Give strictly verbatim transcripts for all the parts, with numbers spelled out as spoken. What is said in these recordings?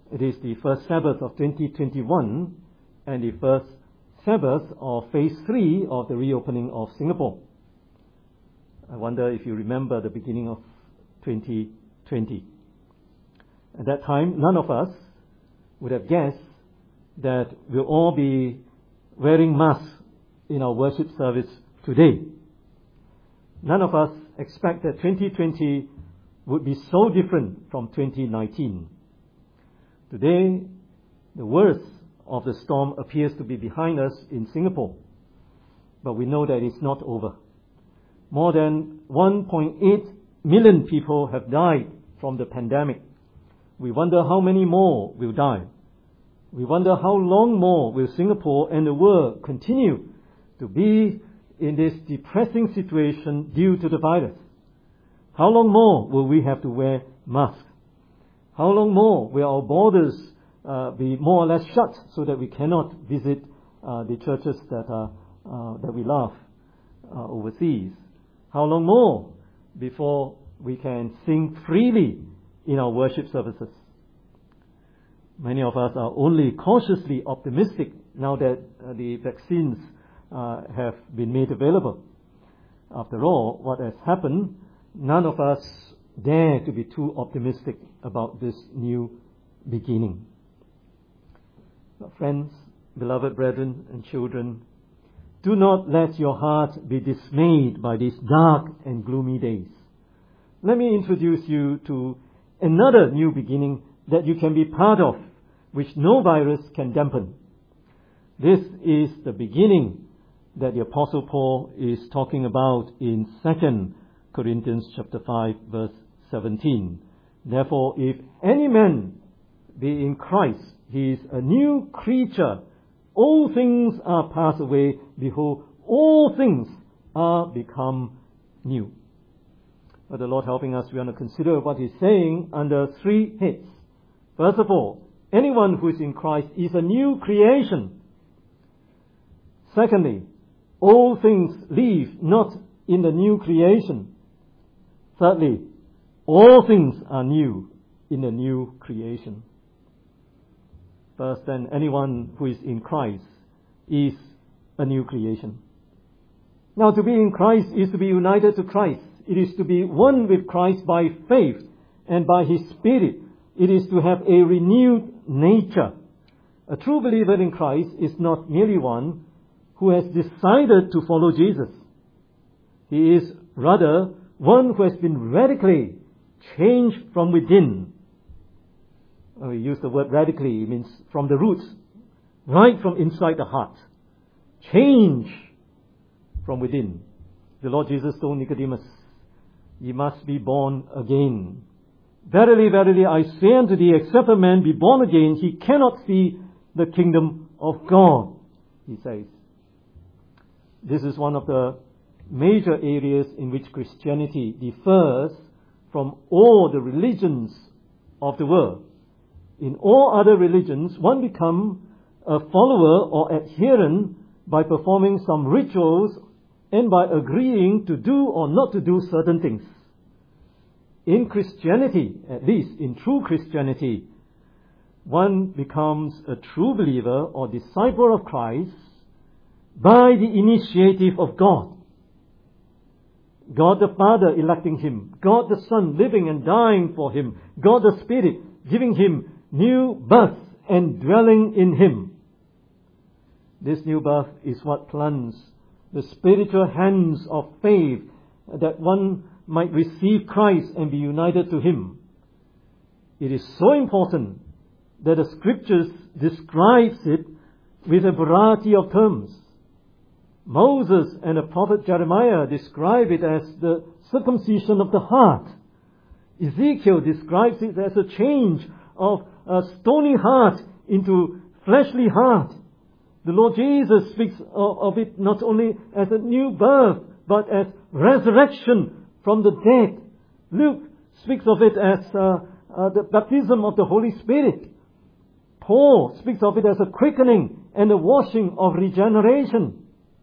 It is the first Sabbath of twenty twenty-one and the first Sabbath of phase three of the reopening of Singapore. I wonder if you remember the beginning of twenty twenty. At that time, none of us would have guessed that we'll all be wearing masks in our worship service today. None of us expect that twenty twenty would be so different from twenty nineteen. Today, the worst of the storm appears to be behind us in Singapore, but we know that it's not over. More than one point eight million people have died from the pandemic. We wonder how many more will die. We wonder how long more will Singapore and the world continue to be in this depressing situation due to the virus. How long more will we have to wear masks? How long more will our borders uh, be more or less shut so that we cannot visit uh, the churches that are uh, that we love uh, overseas? How long more before we can sing freely in our worship services? Many of us are only cautiously optimistic now that uh, the vaccines uh, have been made available. After all, what has happened, none of us dare to be too optimistic about this new beginning. But friends, beloved brethren and children, do not let your heart be dismayed by these dark and gloomy days. Let me introduce you to another new beginning that you can be part of, which no virus can dampen. This is the beginning that the Apostle Paul is talking about in Second Corinthians chapter five, verse seventeen. Therefore, if any man be in Christ, he is a new creature. All things are passed away. Behold, all things are become new. But the Lord helping us, we want to consider what He's saying under three heads. First of all, anyone who is in Christ is a new creation. Secondly, all things live not in the new creation. Thirdly, all things are new in the new creation. First, then, anyone who is in Christ is a new creation. Now, to be in Christ is to be united to Christ. It is to be one with Christ by faith and by His Spirit. It is to have a renewed nature. A true believer in Christ is not merely one who has decided to follow Jesus. He is rather one who has been radically changed from within. We use the word radically, it means from the roots, right from inside the heart. Change from within. The Lord Jesus told Nicodemus, "Ye must be born again. Verily, verily, I say unto thee, except a man be born again, he cannot see the kingdom of God," he says. This is one of the major areas in which Christianity differs from all the religions of the world. In all other religions, one becomes a follower or adherent by performing some rituals and by agreeing to do or not to do certain things. In Christianity, at least in true Christianity, one becomes a true believer or disciple of Christ by the initiative of God. God the Father electing him, God the Son living and dying for him, God the Spirit giving him new birth and dwelling in him. This new birth is what plants the spiritual hands of faith that one might receive Christ and be united to him. It is so important that the Scriptures describes it with a variety of terms. Moses and the prophet Jeremiah describe it as the circumcision of the heart. Ezekiel describes it as a change of a stony heart into fleshly heart. The Lord Jesus speaks of, of it not only as a new birth, but as resurrection from the dead. Luke speaks of it as uh, uh, the baptism of the Holy Spirit. Paul speaks of it as a quickening and a washing of regeneration.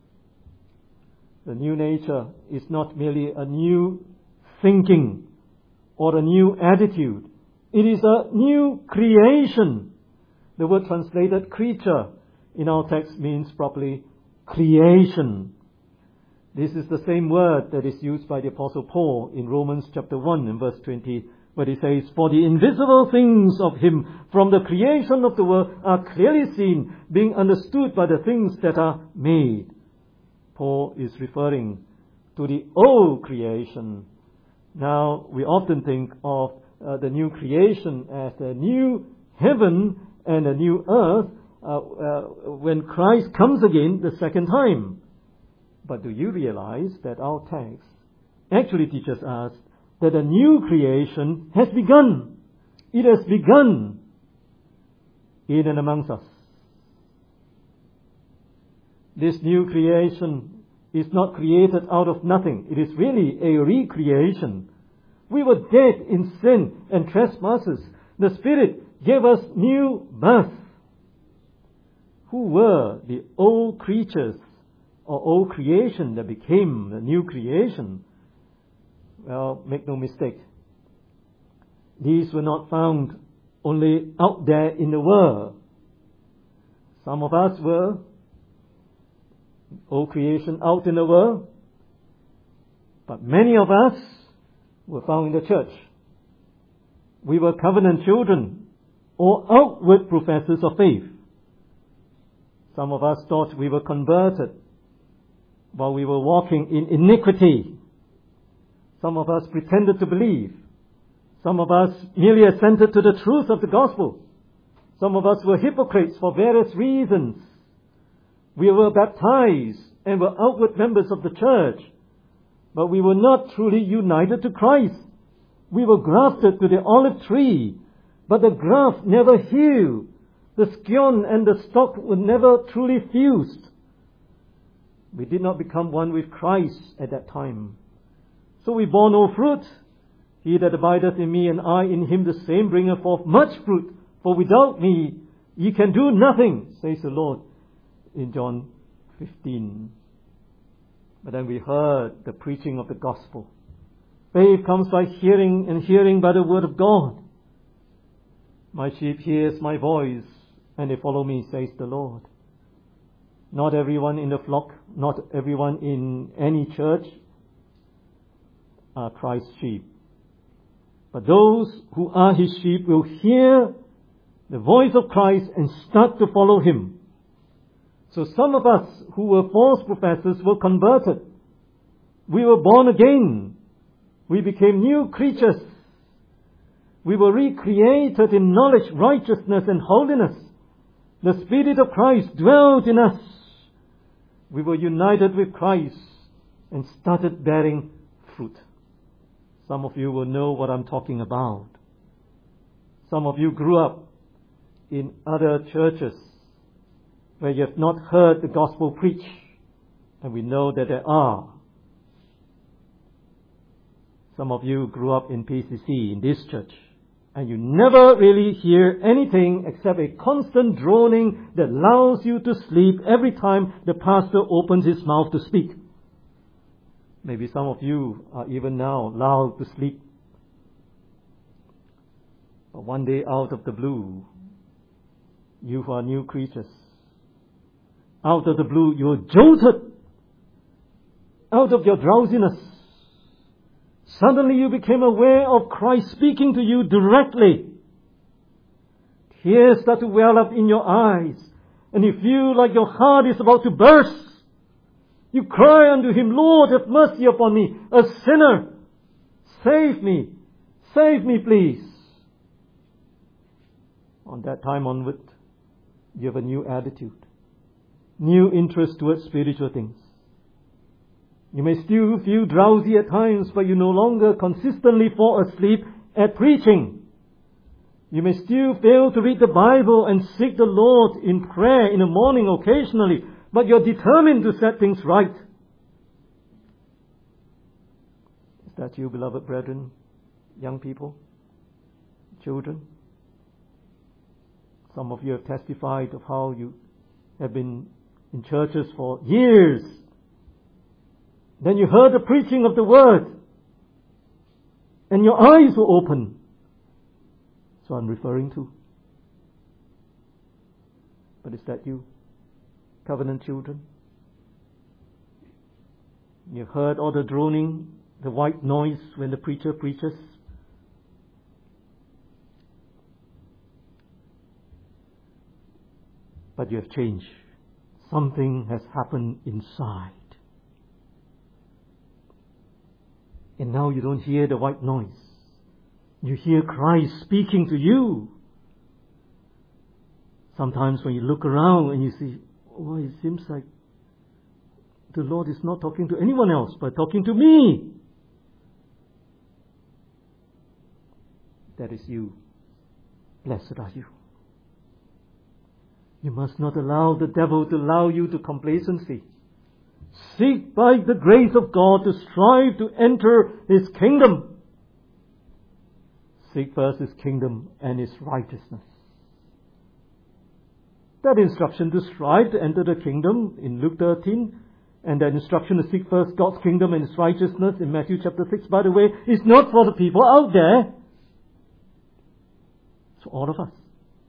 The new nature is not merely a new thinking or a new attitude. It is a new creation. The word translated creature in our text means properly creation. This is the same word that is used by the Apostle Paul in Romans chapter one and verse twenty, where he says, "For the invisible things of him from the creation of the world are clearly seen, being understood by the things that are made." Paul is referring to the old creation. Now, we often think of uh, the new creation as a new heaven and a new earth uh, uh, when Christ comes again the second time. But do you realize that our text actually teaches us that a new creation has begun? It has begun in and amongst us. This new creation is not created out of nothing. It is really a recreation. We were dead in sin and trespasses. The Spirit gave us new birth. Who were the old creatures or old creation that became the new creation? Well, make no mistake. These were not found only out there in the world. Some of us were old creation out in the world, but many of us were found in the church. We were covenant children or outward professors of faith. Some of us thought we were converted while we were walking in iniquity. Some of us pretended to believe. Some of us merely assented to the truth of the gospel. Some of us were hypocrites for various reasons. We were baptized and were outward members of the church, but we were not truly united to Christ. We were grafted to the olive tree, but the graft never healed. The scion and the stalk were never truly fused. We did not become one with Christ at that time. So we bore no fruit. He that abideth in me and I in him, the same bringeth forth much fruit. For without me ye can do nothing, says the Lord in John fifteen. But then we heard the preaching of the gospel. Faith comes by hearing, and hearing by the word of God. My sheep hears my voice, and they follow me, says the Lord. Not everyone in the flock, not everyone in any church are Christ's sheep. But those who are his sheep will hear the voice of Christ and start to follow him. So some of us who were false professors were converted. We were born again. We became new creatures. We were recreated in knowledge, righteousness, and holiness. The Spirit of Christ dwelt in us. We were united with Christ and started bearing fruit. Some of you will know what I'm talking about. Some of you grew up in other churches where you have not heard the gospel preached, and we know that there are. Some of you grew up in P C C, in this church, and you never really hear anything except a constant droning that lulls you to sleep every time the pastor opens his mouth to speak. Maybe some of you are even now lulled to sleep. But one day out of the blue, you who are new creatures, out of the blue you are jolted out of your drowsiness. Suddenly you became aware of Christ speaking to you directly. Tears start to well up in your eyes, and you feel like your heart is about to burst. You cry unto him, Lord, have mercy upon me, a sinner. Save me. Save me, please. On that time onward, you have a new attitude, new interest towards spiritual things. You may still feel drowsy at times, but you no longer consistently fall asleep at preaching. You may still fail to read the Bible and seek the Lord in prayer in the morning occasionally, but you're determined to set things right. Is that you, beloved brethren, young people, children? Some of you have testified of how you have been in churches for years. Then you heard the preaching of the Word, and your eyes were open. That's what I'm referring to. But is that you, covenant children? You heard all the droning, the white noise when the preacher preaches. But you have changed. Something has happened inside. And now you don't hear the white noise. You hear Christ speaking to you. Sometimes when you look around and you see, oh, it seems like the Lord is not talking to anyone else, but talking to me. That is you. Blessed are you. You must not allow the devil to lull you to complacency. Seek by the grace of God to strive to enter His kingdom. Seek first His kingdom and His righteousness. That instruction to strive to enter the kingdom in Luke thirteen, and that instruction to seek first God's kingdom and His righteousness in Matthew chapter six, by the way, is not for the people out there. It's for all of us.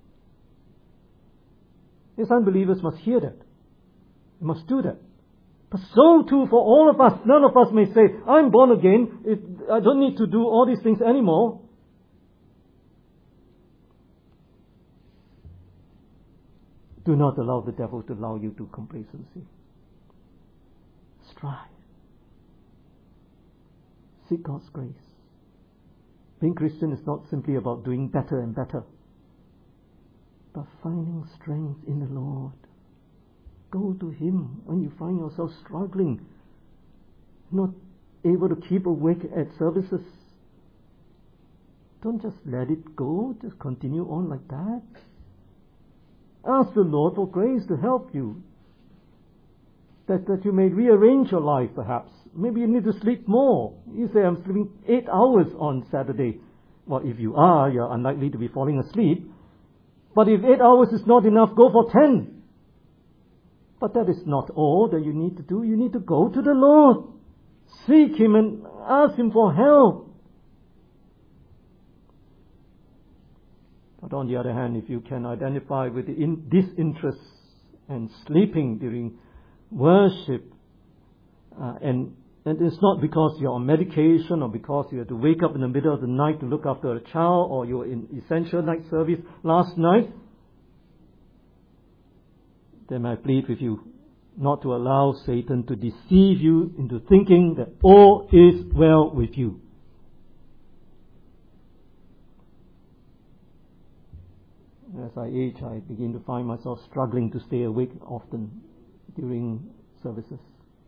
Yes, unbelievers must hear that. They must do that. But so too for all of us. None of us may say, I'm born again. It, I don't need to do all these things anymore. Do not allow the devil to lull you to complacency. Strive. Seek God's grace. Being Christian is not simply about doing better and better, but finding strength in the Lord. Go to Him when you find yourself struggling, not able to keep awake at services. Don't just let it go. Just continue on like that. Ask the Lord for grace to help you. That, that you may rearrange your life perhaps. Maybe you need to sleep more. You say, I'm sleeping eight hours on Saturday. Well, if you are, you're unlikely to be falling asleep. But if eight hours is not enough, go for ten. But that is not all that you need to do. You need to go to the Lord. Seek Him and ask Him for help. But on the other hand, if you can identify with the in, disinterest and sleeping during worship, uh, and, and it's not because you're on medication or because you have to wake up in the middle of the night to look after a child, or you're in essential night service last night, then I plead with you not to allow Satan to deceive you into thinking that all is well with you. As I age, I begin to find myself struggling to stay awake often during services.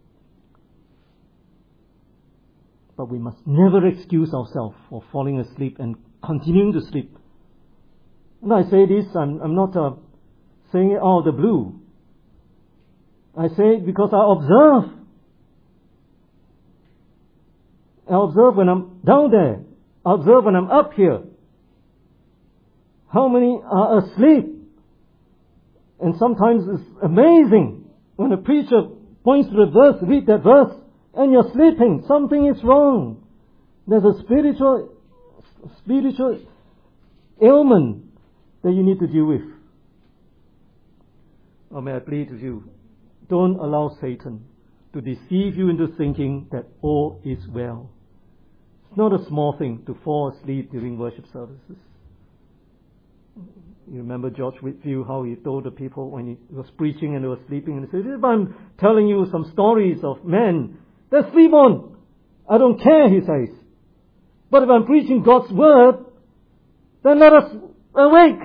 But we must never excuse ourselves for falling asleep and continuing to sleep. And I say this, I'm, I'm not uh, saying it out of the blue. I say it because I observe. I observe when I'm down there. I observe when I'm up here. How many are asleep? And sometimes it's amazing when a preacher points to the verse, read that verse, and you're sleeping. Something is wrong. There's a spiritual, spiritual ailment that you need to deal with. Or may I plead with you, don't allow Satan to deceive you into thinking that all is well. It's not a small thing to fall asleep during worship services. You remember George Whitfield, how he told the people when he was preaching and they were sleeping, and he said, if I'm telling you some stories of men, then sleep on. I don't care, he says. But if I'm preaching God's word, then let us awake.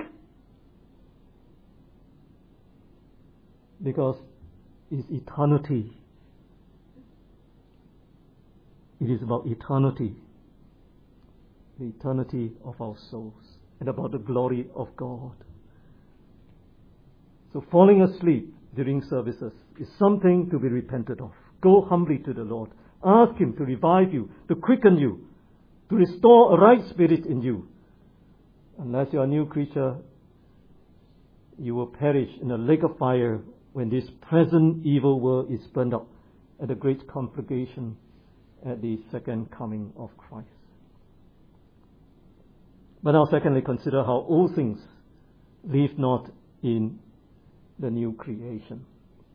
Because it's eternity. It is about eternity. The eternity of our souls. And about the glory of God. So falling asleep during services is something to be repented of. Go humbly to the Lord. Ask Him to revive you, to quicken you, to restore a right spirit in you. Unless you are a new creature, you will perish in a lake of fire when this present evil world is burned up at the great conflagration at the second coming of Christ. But now secondly, consider how all things live not in the new creation.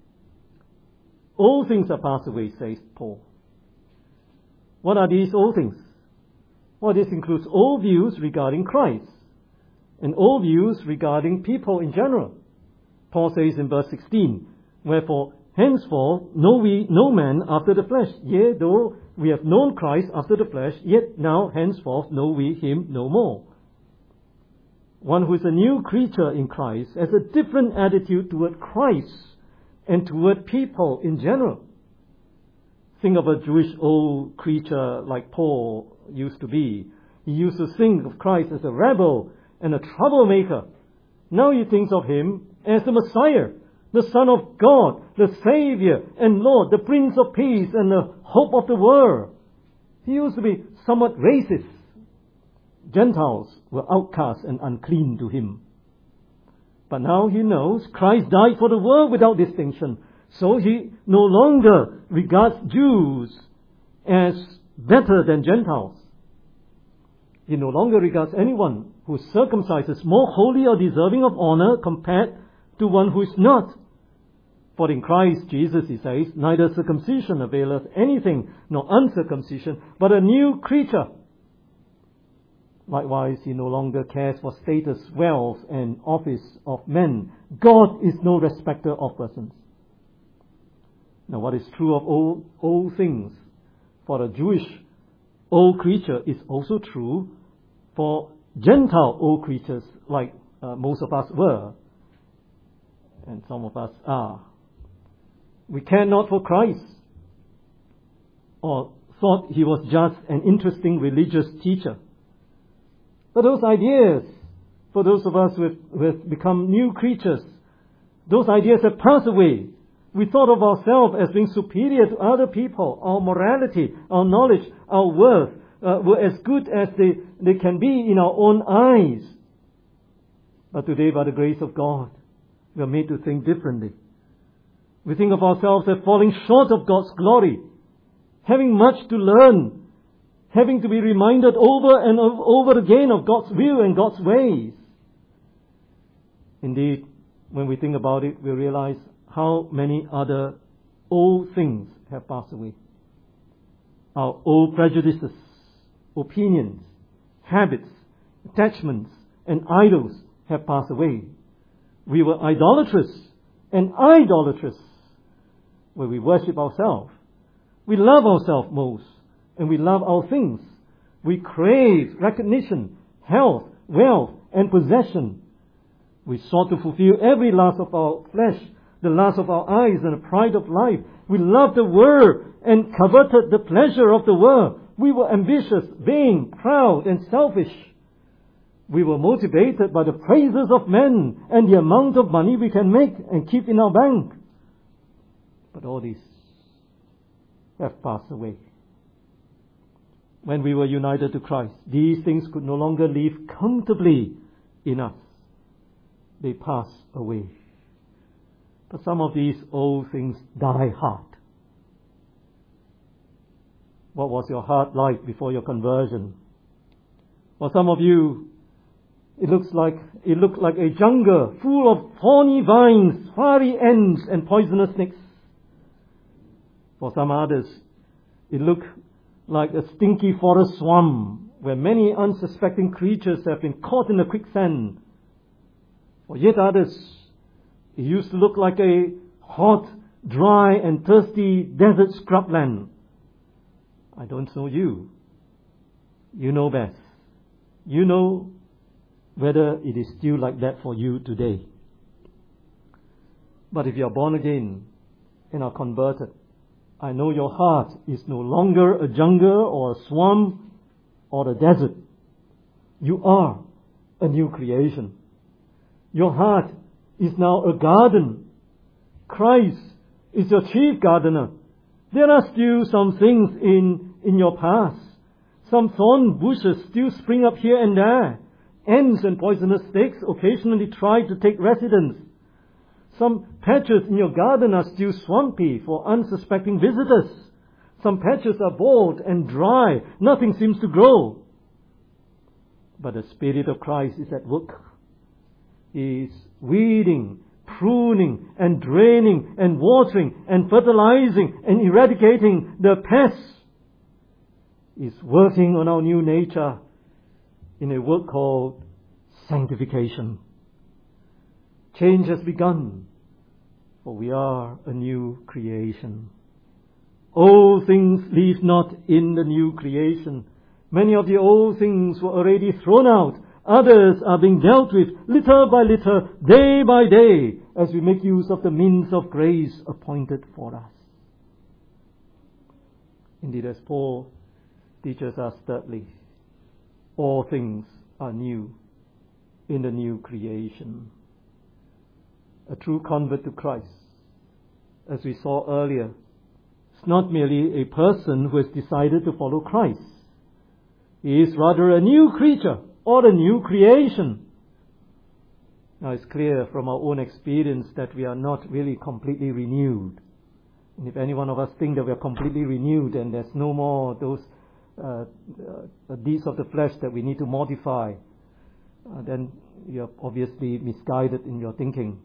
All things are passed away, says Paul. What are these all things? Well, this includes all views regarding Christ and all views regarding people in general. Paul says in verse sixteen, wherefore henceforth know we no man after the flesh. Yea, though we have known Christ after the flesh, yet now henceforth know we him no more. One who is a new creature in Christ has a different attitude toward Christ and toward people in general. Think of a Jewish old creature like Paul used to be. He used to think of Christ as a rebel and a troublemaker. Now he thinks of him as the Messiah, the Son of God, the Savior and Lord, the Prince of Peace and the hope of the world. He used to be somewhat racist. Gentiles were outcasts and unclean to him. But now he knows Christ died for the world without distinction. So he no longer regards Jews as better than Gentiles. He no longer regards anyone who is circumcised as more holy or deserving of honor compared to one who is not. For in Christ Jesus, he says, neither circumcision availeth anything, nor uncircumcision, but a new creature. Likewise, he no longer cares for status, wealth, and office of men. God is no respecter of persons. Now, what is true of all, all things for a Jewish old creature is also true for Gentile old creatures, like uh, most of us were, and some of us are. We care not for Christ, or thought he was just an interesting religious teacher. But those ideas, for those of us who have, who have become new creatures, those ideas have passed away. We thought of ourselves as being superior to other people. Our morality, our knowledge, our worth uh, were as good as they, they can be in our own eyes. But today, by the grace of God, we are made to think differently. We think of ourselves as falling short of God's glory, having much to learn, having to be reminded over and over again of God's will and God's ways. Indeed, when we think about it, we realize how many other old things have passed away. Our old prejudices, opinions, habits, attachments, and idols have passed away. We were idolatrous and idolatrous, where we worship ourselves. We love ourselves most, and we love our things. We crave recognition, health, wealth, and possession. We sought to fulfill every lust of our flesh, the lust of our eyes, and the pride of life. We loved the world and coveted the pleasure of the world. We were ambitious, vain, proud, and selfish. We were motivated by the praises of men and the amount of money we can make and keep in our bank. But all these have passed away. When we were united to Christ, these things could no longer live comfortably in us. They pass away. But some of these old things die hard. What was your heart like before your conversion? For some of you, it looks like it looked like a jungle full of thorny vines, fiery ends, and poisonous snakes. For some others, it looked like a stinky forest swamp where many unsuspecting creatures have been caught in the quicksand. For yet others, it used to look like a hot, dry, and thirsty desert scrubland. I don't know you. You know best. You know whether it is still like that for you today. But if you are born again and are converted, I know your heart is no longer a jungle or a swamp or a desert. You are a new creation. Your heart is now a garden. Christ is your chief gardener. There are still some things in, in your past. Some thorn bushes still spring up here and there. Ants and poisonous snakes occasionally try to take residence. Some patches in your garden are still swampy for unsuspecting visitors. Some patches are bald and dry. Nothing seems to grow. But the Spirit of Christ is at work. He is weeding, pruning, and draining, and watering, and fertilizing, and eradicating the pests. He is working on our new nature in a work called sanctification. Change has begun, for we are a new creation. Old things leave not in the new creation. Many of the old things were already thrown out. Others are being dealt with little by little, day by day, as we make use of the means of grace appointed for us. Indeed, as Paul teaches us thirdly, all things are new in the new creation. A true convert to Christ, as we saw earlier, is not merely a person who has decided to follow Christ. He is rather a new creature or a new creation. Now it's clear from our own experience that we are not really completely renewed. And if any one of us think that we are completely renewed and there's no more those uh, uh, deeds of the flesh that we need to modify, uh, then you're obviously misguided in your thinking.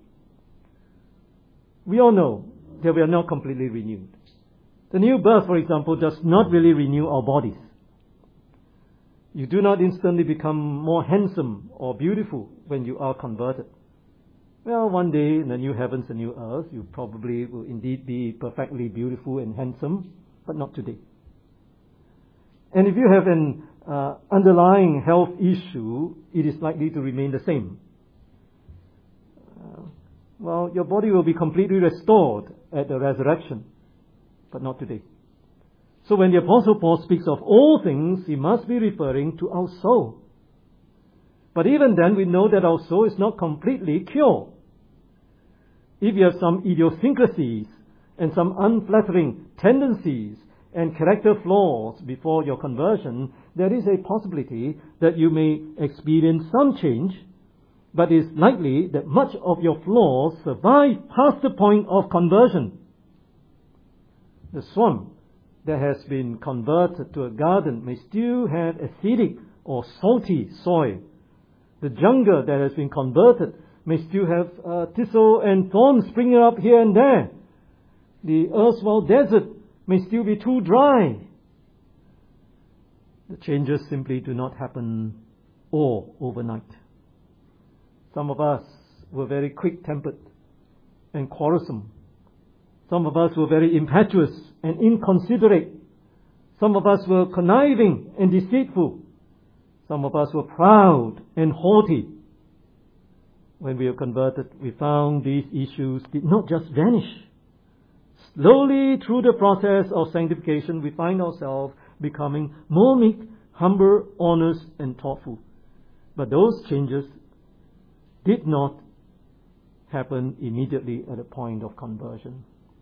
We all know that we are not completely renewed. The new birth, for example, does not really renew our bodies. You do not instantly become more handsome or beautiful when you are converted. Well, one day in the new heavens and new earth, you probably will indeed be perfectly beautiful and handsome, but not today. And if you have an uh, underlying health issue, it is likely to remain the same. Uh, well, your body will be completely restored at the resurrection, but not today. So when the Apostle Paul speaks of all things, he must be referring to our soul. But even then, we know that our soul is not completely cured. If you have some idiosyncrasies and some unflattering tendencies and character flaws before your conversion, there is a possibility that you may experience some change, but it is likely that much of your flaws survive past the point of conversion. The swamp that has been converted to a garden may still have acidic or salty soil. The jungle that has been converted may still have uh, thistle and thorns springing up here and there. The erstwhile desert may still be too dry. The changes simply do not happen all overnight. Some of us were very quick-tempered and quarrelsome. Some of us were very impetuous and inconsiderate. Some of us were conniving and deceitful. Some of us were proud and haughty. When we were converted, we found these issues did not just vanish. Slowly, through the process of sanctification, we find ourselves becoming more meek, humble, honest, and thoughtful. But those changes did not happen immediately at the point of conversion.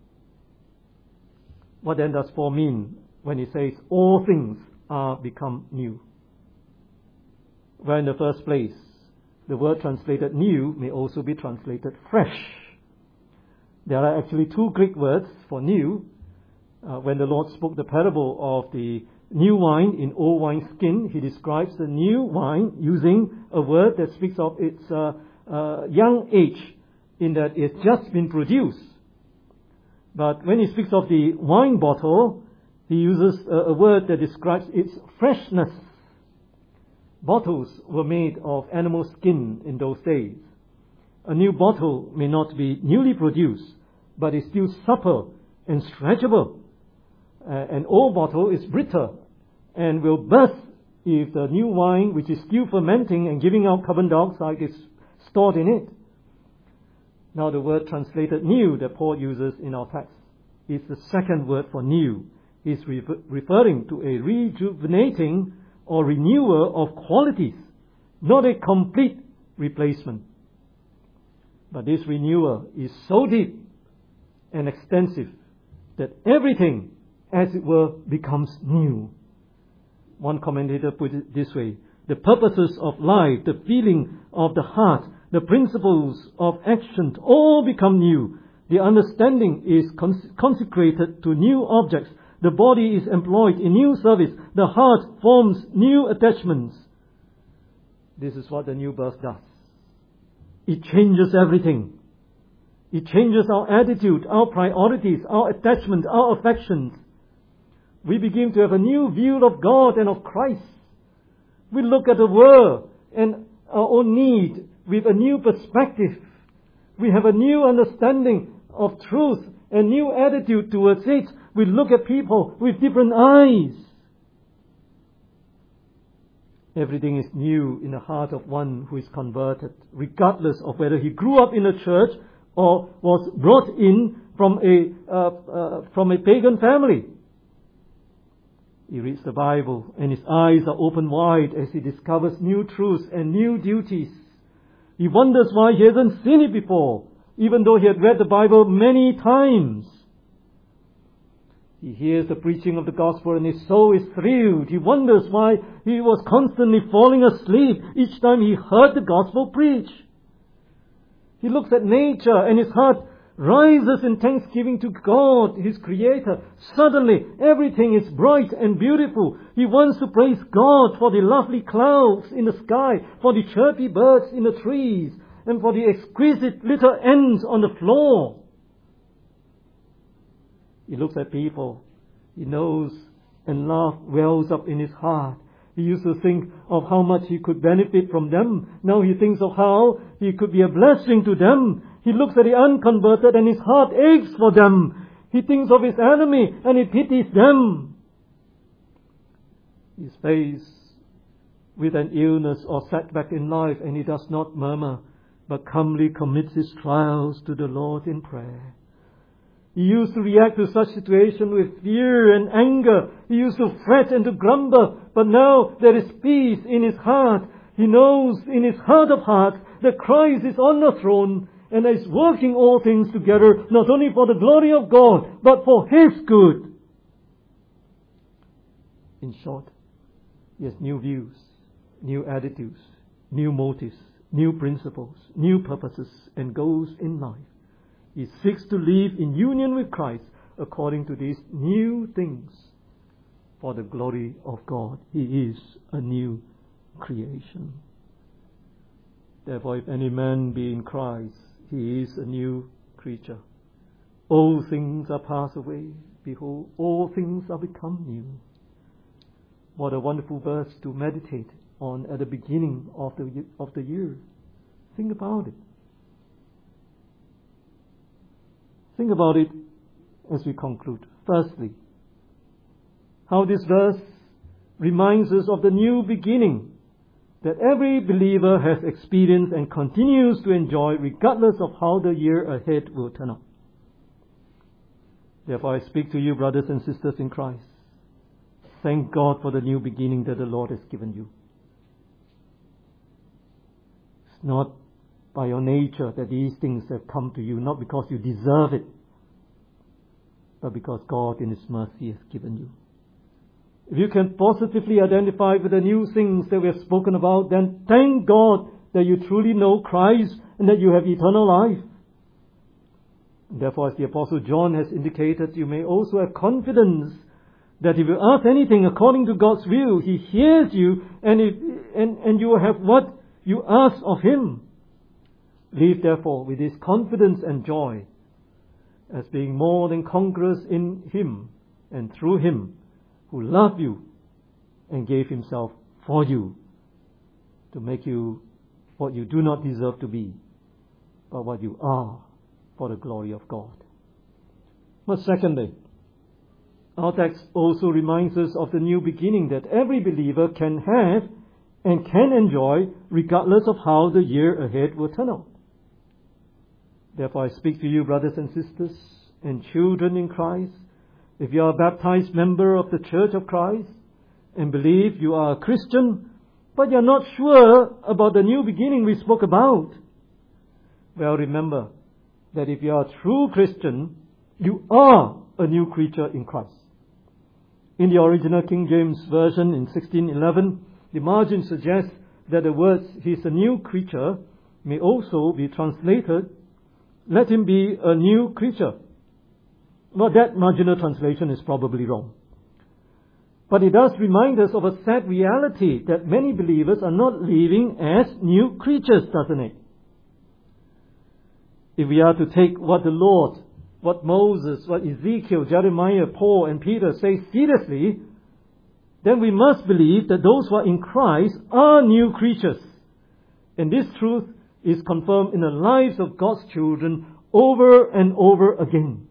What then does Paul mean when he says all things are become new? Well, in the first place, the word translated new may also be translated fresh. There are actually two Greek words for new. Uh, when the Lord spoke the parable of the new wine in old wineskin, he describes the new wine using a word that speaks of its uh, uh, young age, in that it's just been produced. But when he speaks of the wine bottle, he uses a, a word that describes its freshness. Bottles were made of animal skin in those days. A new bottle may not be newly produced, but is still supple and stretchable. Uh, an old bottle is brittle and will burst if the new wine, which is still fermenting and giving out carbon dioxide, is stored in it. Now the word translated new that Paul uses in our text is the second word for new. He's re- referring to a rejuvenating or renewal of qualities, not a complete replacement. But this renewal is so deep and extensive that everything, as it were, becomes new. One commentator put it this way: the purposes of life, the feeling of the heart, the principles of action all become new. The understanding is cons- consecrated to new objects. The body is employed in new service. The heart forms new attachments. This is what the new birth does. It changes everything. It changes our attitude, our priorities, our attachment, our affections. We begin to have a new view of God and of Christ. We look at the world and our own need with a new perspective. We have a new understanding of truth, a new attitude towards it. We look at people with different eyes. Everything is new in the heart of one who is converted, regardless of whether he grew up in a church or was brought in from a uh, uh, from a pagan family. He reads the Bible and his eyes are open wide as he discovers new truths and new duties. He wonders why he hasn't seen it before, even though he had read the Bible many times. He hears the preaching of the gospel and his soul is thrilled. He wonders why he was constantly falling asleep each time he heard the gospel preached. He looks at nature and his heart rises in thanksgiving to God, his Creator. Suddenly, everything is bright and beautiful. He wants to praise God for the lovely clouds in the sky, for the chirpy birds in the trees, and for the exquisite little ants on the floor. He looks at people. He knows, and love wells up in his heart. He used to think of how much he could benefit from them. Now he thinks of how he could be a blessing to them. He looks at the unconverted and his heart aches for them. He thinks of his enemy and he pities them. He is faced with an illness or setback in life and he does not murmur, but calmly commits his trials to the Lord in prayer. He used to react to such situation with fear and anger. He used to fret and to grumble. But now there is peace in his heart. He knows in his heart of hearts that Christ is on the throne and is working all things together, not only for the glory of God, but for His good. In short, he has new views, new attitudes, new motives, new principles, new purposes and goals in life. He seeks to live in union with Christ according to these new things for the glory of God. He is a new creation. Therefore, if any man be in Christ, he is a new creature. All things are passed away. Behold, all things are become new. What a wonderful verse to meditate on at the beginning of the, of the year. Think about it. Think about it as we conclude. Firstly, how this verse reminds us of the new beginning that every believer has experienced and continues to enjoy regardless of how the year ahead will turn out. Therefore, I speak to you, brothers and sisters in Christ. Thank God for the new beginning that the Lord has given you. It's not by your nature that these things have come to you, not because you deserve it, but because God in His mercy has given you. If you can positively identify with the new things that we have spoken about, then thank God that you truly know Christ and that you have eternal life. And therefore, as the Apostle John has indicated, you may also have confidence that if you ask anything according to God's will, He hears you and, if, and, and you will have what you ask of Him. Live therefore with this confidence and joy as being more than conquerors in Him and through Him who loved you and gave Himself for you to make you what you do not deserve to be, but what you are for the glory of God. But secondly, our text also reminds us of the new beginning that every believer can have and can enjoy regardless of how the year ahead will turn out. Therefore, I speak to you, brothers and sisters and children in Christ. If you are a baptized member of the Church of Christ and believe you are a Christian, but you are not sure about the new beginning we spoke about, well, remember that if you are a true Christian, you are a new creature in Christ. In the original King James Version in sixteen eleven, the margin suggests that the words, "He is a new creature," may also be translated, "Let him be a new creature." Well, that marginal translation is probably wrong. But it does remind us of a sad reality that many believers are not living as new creatures, doesn't it? If we are to take what the Lord, what Moses, what Ezekiel, Jeremiah, Paul, and Peter say seriously, then we must believe that those who are in Christ are new creatures. And this truth is confirmed in the lives of God's children over and over again.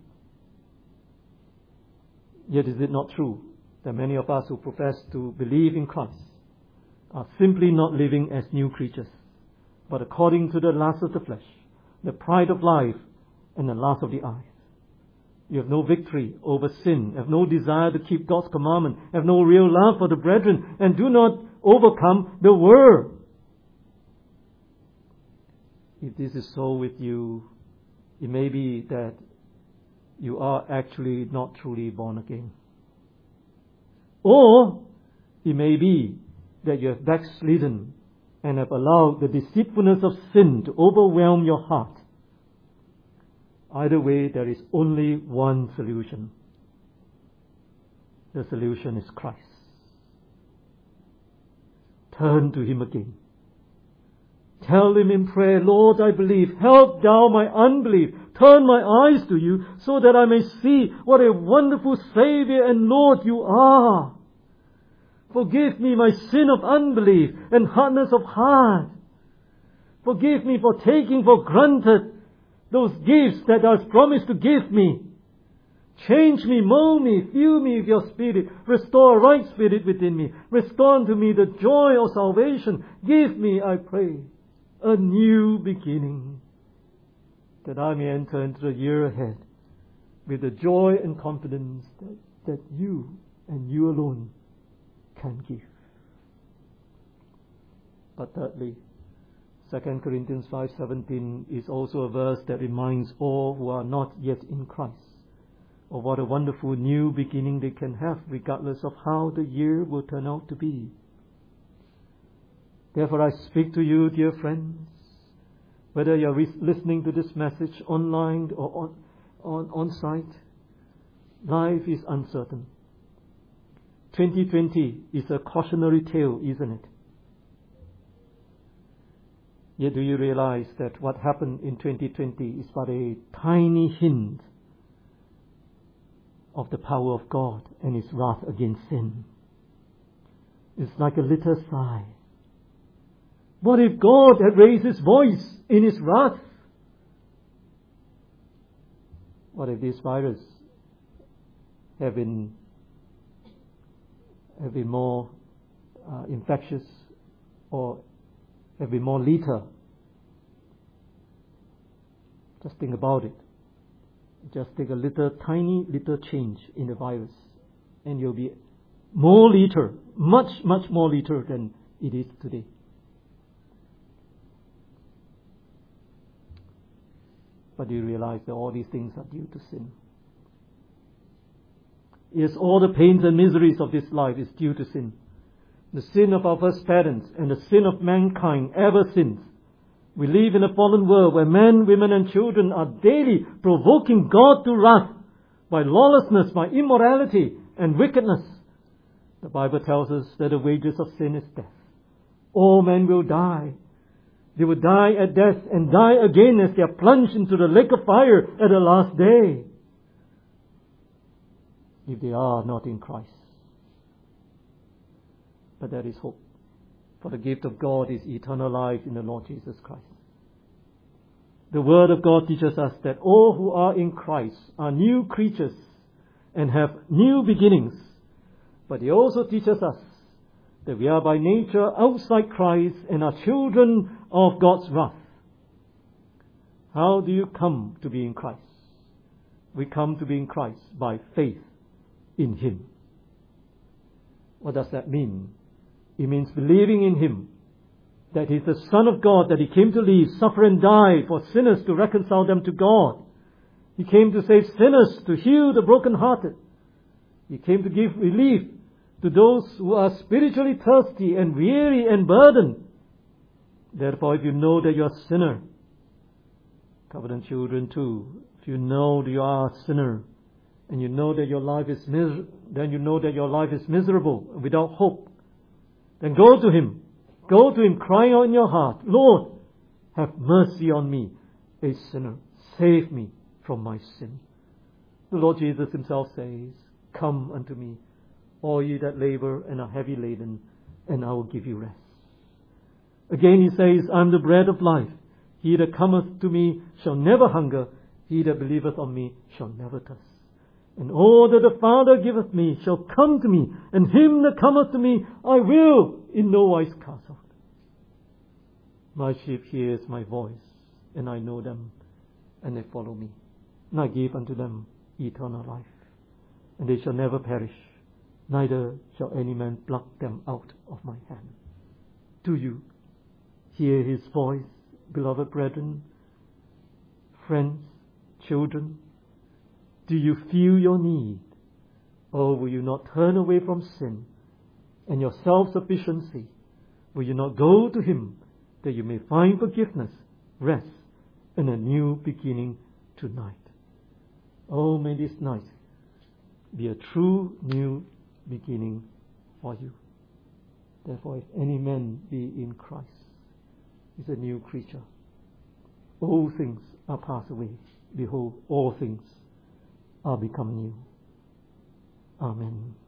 Yet is it not true that many of us who profess to believe in Christ are simply not living as new creatures, but according to the lust of the flesh, the pride of life, and the lust of the eyes? You have no victory over sin, have no desire to keep God's commandment, have no real love for the brethren, and do not overcome the world. If this is so with you, it may be that you are actually not truly born again. Or it may be that you have backslidden and have allowed the deceitfulness of sin to overwhelm your heart. Either way, there is only one solution. The solution is Christ. Turn to Him again. Tell Him in prayer, Lord, I believe. Help thou my unbelief. Turn my eyes to you so that I may see what a wonderful Savior and Lord you are. Forgive me my sin of unbelief and hardness of heart. Forgive me for taking for granted those gifts that thou hast promised to give me. Change me, mold me, fill me with your Spirit. Restore a right spirit within me. Restore unto me the joy of salvation. Give me, I pray, a new beginning, that I may enter into the year ahead with the joy and confidence that, that you and you alone can give. But thirdly, Second Corinthians five seventeen is also a verse that reminds all who are not yet in Christ of what a wonderful new beginning they can have, regardless of how the year will turn out to be. Therefore I speak to you, dear friends, whether you are re- listening to this message online or on, on, on site, life is uncertain. twenty twenty is a cautionary tale, isn't it? Yet do you realize that what happened in twenty twenty is but a tiny hint of the power of God and His wrath against sin? It's like a little sigh. What if God had raised His voice in His wrath? What if this virus have been, have been more uh, infectious or have been more lethal? Just think about it. Just take a little, tiny little change in the virus and you'll be more lethal, much, much more lethal than it is today. But do you realize that all these things are due to sin? Yes, all the pains and miseries of this life is due to sin. The sin of our first parents and the sin of mankind ever since. We live in a fallen world where men, women and children are daily provoking God to wrath by lawlessness, by immorality and wickedness. The Bible tells us that the wages of sin is death. All men will die. They will die at death and die again as they are plunged into the lake of fire at the last day, if they are not in Christ. But there is hope. For the gift of God is eternal life in the Lord Jesus Christ. The Word of God teaches us that all who are in Christ are new creatures and have new beginnings. But He also teaches us that we are by nature outside Christ and are children of God's wrath. How do you come to be in Christ? We come to be in Christ by faith in Him. What does that mean? It means believing in Him, that He is the Son of God, that He came to live, suffer and die for sinners to reconcile them to God. He came to save sinners, to heal the brokenhearted. He came to give relief to those who are spiritually thirsty and weary and burdened. Therefore, if you know that you are a sinner, covenant children too, if you know that you are a sinner and you know that your life is mis- then you know that your life is miserable, without hope, then go to Him. Go to Him, crying out in your heart, Lord, have mercy on me, a sinner. Save me from my sin. The Lord Jesus Himself says, come unto me, all ye that labor and are heavy laden, and I will give you rest. Again He says, I am the bread of life. He that cometh to me shall never hunger. He that believeth on me shall never thirst. And all that the Father giveth me shall come to me, and him that cometh to me I will in no wise cast out. My sheep hears my voice, and I know them, and they follow me. And I give unto them eternal life, and they shall never perish, neither shall any man pluck them out of my hand. Do you hear His voice, beloved brethren, friends, children? Do you feel your need? Or will you not turn away from sin and your self-sufficiency? Will you not go to Him that you may find forgiveness, rest, and a new beginning tonight? Oh, may this night be a true new beginning for you. Therefore, if any man be in Christ, he is a new creature. All things are passed away. Behold, all things are become new. Amen.